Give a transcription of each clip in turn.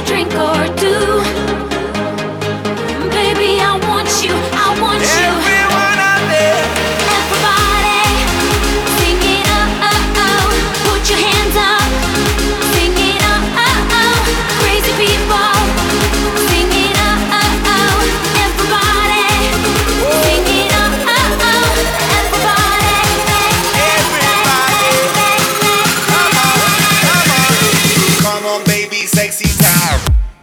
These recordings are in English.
drink or two. Baby, I want you, I want you. Everyone out there. Everybody, sing it put your hands up. Sing it crazy people. Sing it everybody. Sing it everybody. Come on, baby, sexy time.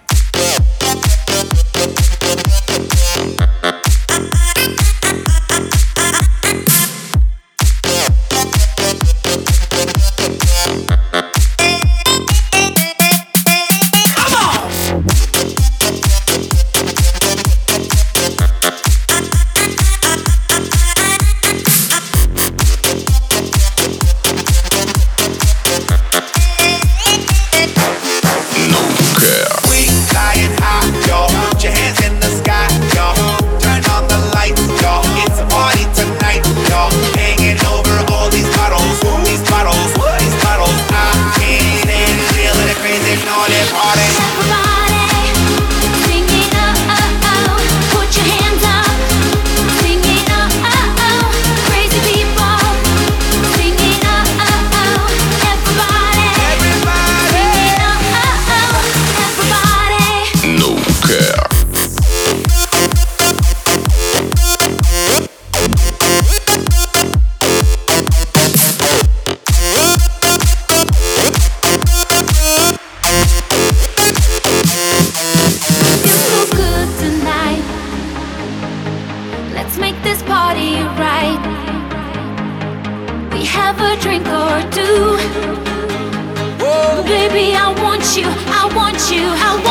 Let's make this party right. We have a drink or two. Whoa. Baby, I want you, I want you, I want you.